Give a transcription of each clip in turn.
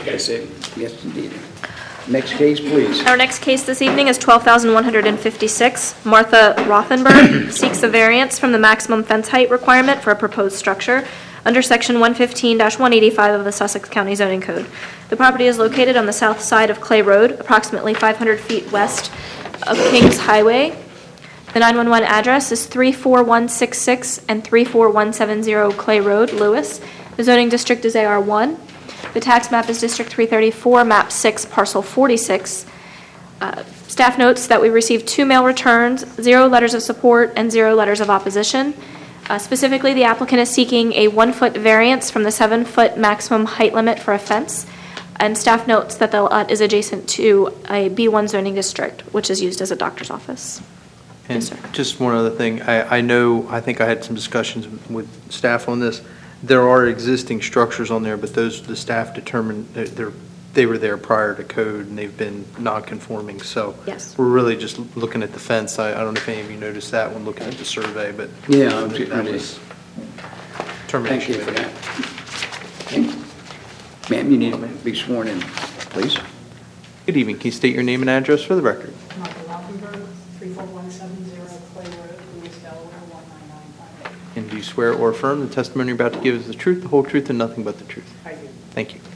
Yes, yes, indeed. Next case, please. Our next case this evening is 12,156. Martha Rothenberg seeks a variance from the maximum fence height requirement for a proposed structure under Section 115-185 of the Sussex County Zoning Code. The property is located on the south side of Clay Road, approximately 500 feet west of Kings Highway. The 911 address is 34166 and 34170 Clay Road, Lewis. The zoning district is AR1. The tax map is District 334, Map 6, Parcel 46. Staff notes that we received 2 mail returns, 0 letters of support, and 0 letters of opposition. Specifically, the applicant is seeking a 1-foot variance from the 7-foot maximum height limit for a fence. And staff notes that the lot is adjacent to a B1 zoning district, which is used as a doctor's office. And Yes, sir. just one other thing, I think I had some discussions with staff on this. There are existing structures on there, but those, the staff determined that they were there prior to code and they've been non-conforming. So Yes. we're really just looking at the fence. I don't know if any of you noticed that when looking at the survey, but Yeah, that was Thank you termination. for that. Okay. Ma'am, you need to be sworn in, please. Good evening. Can you state your name and address for the record? Martha Rothenberg, 34170 Clay Road, Lewis, Delaware, 19958. And do you swear or affirm the testimony you're about to give is the truth, the whole truth, and nothing but the truth? I do. Thank you.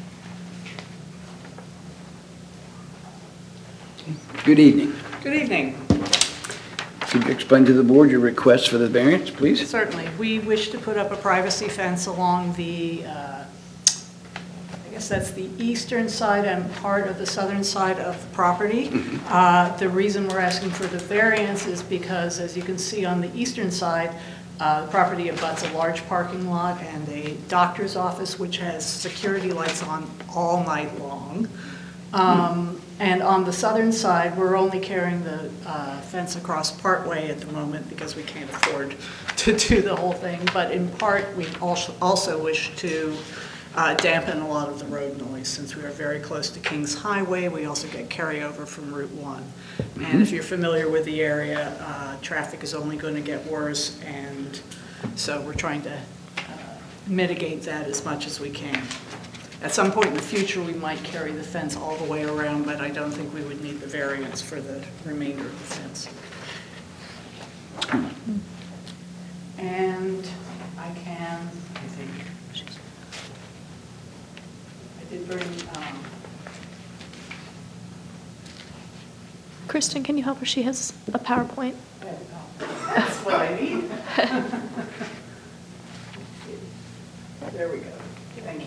Good evening. Good evening. Could you explain to the board your request for the variance, please? Certainly. We wish to put up a privacy fence along the, I guess that's the eastern side and part of the southern side of the property. The reason we're asking for the variance is because, as you can see on the eastern side, the property abuts a large parking lot and a doctor's office, which has security lights on all night long. And on the southern side, we're only carrying the fence across partway at the moment because we can't afford to do the whole thing. But in part, we also wish to dampen a lot of the road noise. Since we are very close to Kings Highway, we also get carryover from Route 1. And if you're familiar with the area, traffic is only going to get worse. And so we're trying to mitigate that as much as we can. At some point in the future, we might carry the fence all the way around, but I don't think we would need the variance for the remainder of the fence. And I think, I did bring, Kristen, can you help her? She has a PowerPoint. that's what I need. There we go. Thank you.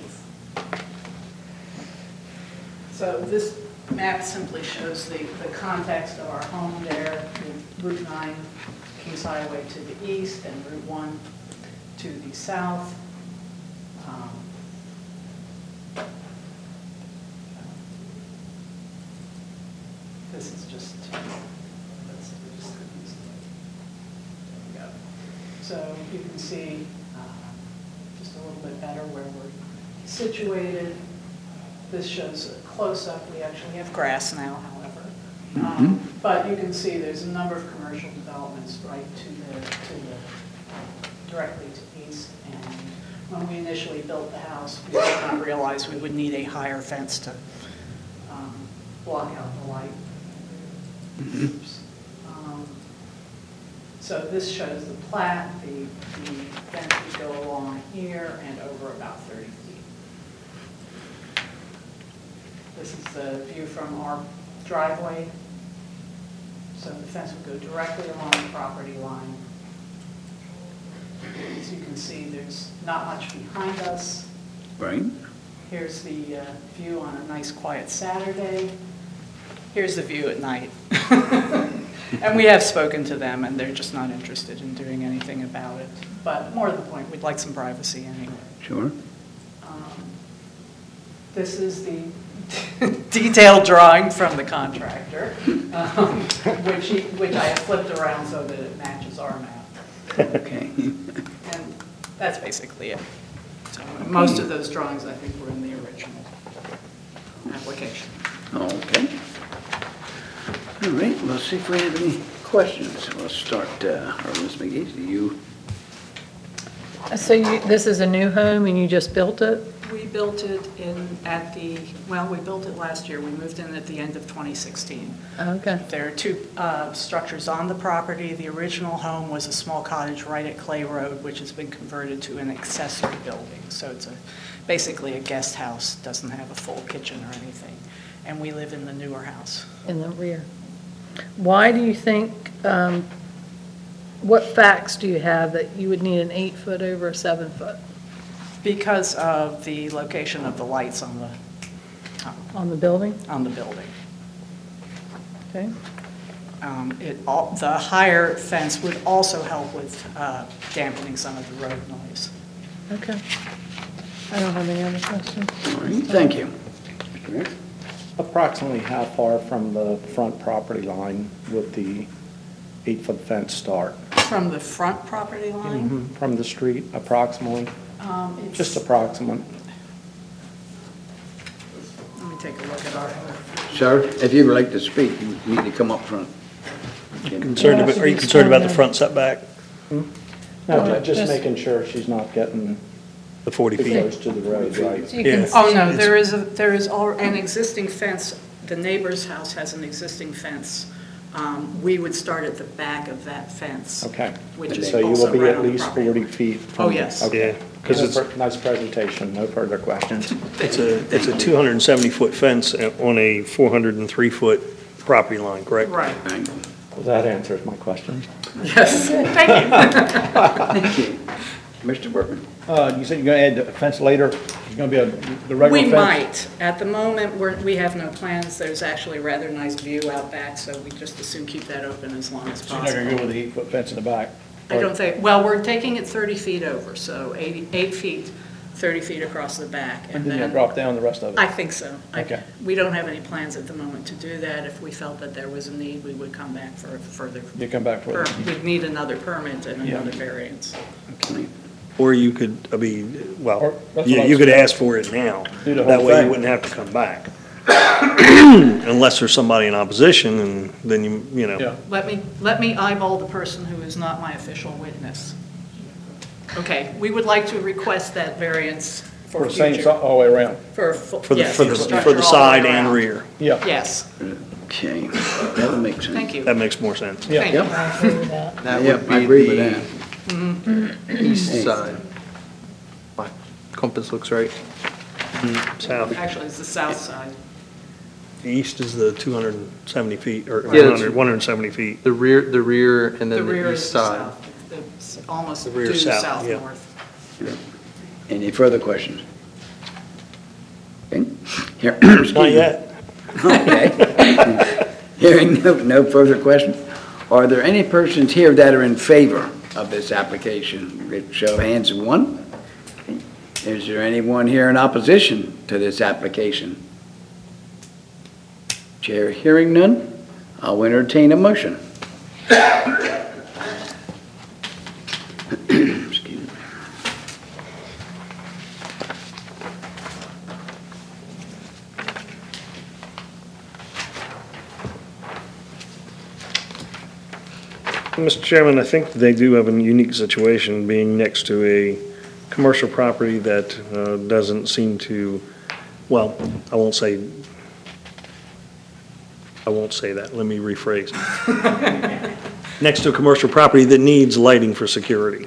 So this map simply shows the context of our home there, with Route 9, Kings Highway to the east, and Route 1 to the south. This is just, there we go. So you can see just a little bit better where we're situated. This shows a close-up. We actually have grass now, however. But you can see there's a number of commercial developments right directly to east. And when we initially built the house, we did not realize we would need a higher fence to block out the light. So this shows the plat. The fence would go along here and over about 30 feet. This is the view from our driveway. So the fence would go directly along the property line. As you can see, there's not much behind us. Right. Here's the view on a nice quiet Saturday. Here's the view at night. And we have spoken to them, and they're just not interested in doing anything about it. But more to the point, we'd like some privacy anyway. Sure. This is the detailed drawing from the contractor, which I have flipped around so that it matches our map. Okay. And that's basically it. So most of those drawings, I think, were in the original application. Okay. All right, let's see if we have any questions. We'll start, Ms. McGee, do you? So this is a new home and you just built it? We built it we built it last year. We moved in at the end of 2016. Okay. There are two structures on the property. The original home was a small cottage right at Clay Road, which has been converted to an accessory building. So it's basically a guest house, doesn't have a full kitchen or anything. And we live in the newer house. In the rear. Why do you think, what facts do you have that you would need an 8-foot over a 7-foot Because of the location of the lights on on the building? the building. Okay. The higher fence would also help with dampening some of the road noise. Okay. I don't have any other questions. All right, thank you. Mr. Mayor? Approximately how far from the front property line would the 8-foot fence start? From the front property line? From the street, approximately? It's- Just approximate. Let me take a look at our, Sir, if you would like to speak, you need to come up front. Are you concerned about the front setback, No, just making sure she's not getting the 40 too feet? close to the road, right? So you can Yeah. oh, no, there is an existing fence. The neighbor's house has an existing fence. We would start at the back of that fence. Okay. Which is So you also will be right at on the least property 40 line. feet? Oh, yes. Okay. Yeah, 'cause Nice presentation, no further questions. It's a 270-foot fence on a 403-foot property line, correct? Right. Well, that answers my question. Yes, thank you. Thank you. Mr. Workman? You said you're going to add the fence later? It's going to be the regular fence? We might. At the moment, we have no plans. There's actually a rather nice view out back, so we just as soon keep that open as long as So you're not going to go possible. with the 8-foot fence in the back? I don't think, well, we're taking it 30 feet over, so 8 feet, 30 feet across the back. And then you'll drop down the rest of it? I think so. Okay. We don't have any plans at the moment to do that. If we felt that there was a need, we would come back for further. You come back for it? We'd need another permit and Yeah. another variance. Okay. Or you could, well, Or- that's what I you was- could ask for it now. Do the That whole way you thing. wouldn't have to come back. Unless there's somebody in opposition, and then you know. Yeah. Let me eyeball the person who is not my official witness. Okay, we would like to request that variance For for the same, future. all the way around? For For the structure all side way and around. rear. Yeah. Yes, Okay, that would make sense. thank you. That makes more sense. Yeah. Thank you. Yep. I agree with that. That Yep, would I be agree with the east side. My compass looks right. South. Actually, it's the south side. The east is the 270 feet, or Yeah, it's- 170 feet. The rear, and The then rear the is east the side. south, it's almost The rear due south, south yeah. north. Any further questions? Okay. Here- excuse Not me. yet. Okay. Hearing no further questions, are there any persons here that are in favor of this application? Show of hands of one. Is there anyone here in opposition to this application? Chair hearing none, I'll entertain a motion. Excuse me. Mr. Chairman, I think they do have a unique situation being next to a commercial property that doesn't seem to, well, I won't say that. Let me rephrase. Next to a commercial property that needs lighting for security.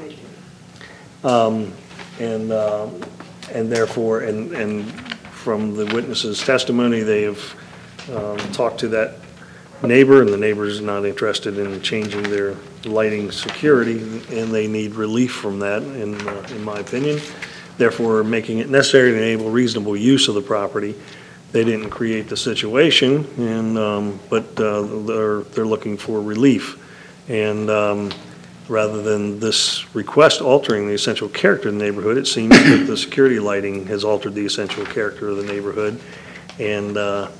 And therefore, and from the witness's testimony, they have talked to that neighbor, and the neighbor's not interested in changing their lighting security, and they need relief from that, in my opinion. Therefore, making it necessary to enable reasonable use of the property. They didn't create the situation, but they're looking for relief. And rather than this request altering the essential character of the neighborhood, it seems that the security lighting has altered the essential character of the neighborhood, and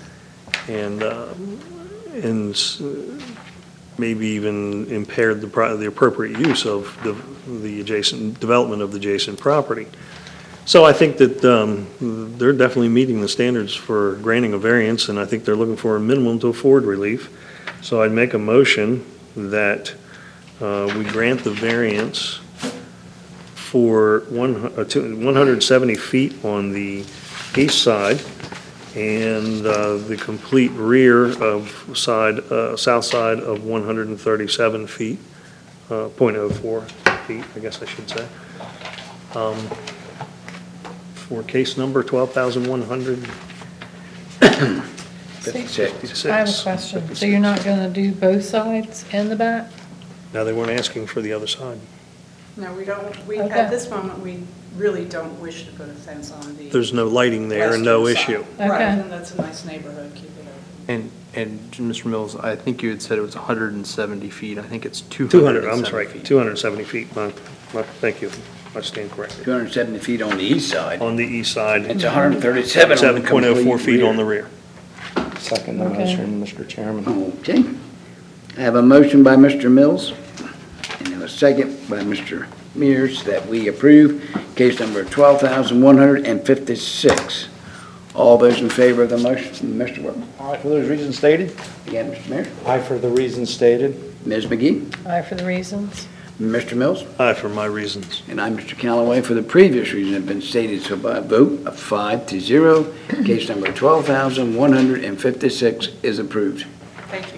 maybe even impaired the appropriate use of the adjacent development of the adjacent property. So I think that they're definitely meeting the standards for granting a variance, and I think they're looking for a minimum to afford relief. So I'd make a motion that we grant the variance for 170 feet on the east side, and the complete rear of south side of 137 feet, .04 feet, I guess I should say. For case number 12,156. 56. I have a question. So you're not going to do both sides and the back? Now, they weren't asking for the other side. No, we don't, Okay. at this moment, we really don't wish to put a fence on the. There's no lighting there and no western issue. side. Right, Okay. and that's a nice neighborhood, keep it open. And Mr. Mills, I think you had said it was 170 feet. I think it's 200, 270 I'm sorry, feet. 270 feet. Thank you. I stand corrected. 270 feet on the east side. On the east side, It's 137 on the 7.04 complete feet on the rear. rear. Second the Okay. motion, Mr. Chairman. Okay. I have a motion by Mr. Mills and a second by Mr. Mears that we approve case number 12,156. All those in favor of the motion, Mr. Worthing? All right, for those reasons stated, Again, Mr. Mears? Aye for the reasons stated. Ms. McGee? Aye for the reasons. Mr. Mills? Aye, for my reasons. And I'm Mr. Callaway for the previous reason have been stated, so by a vote of 5-0, case number 12,156 is approved. Thank you.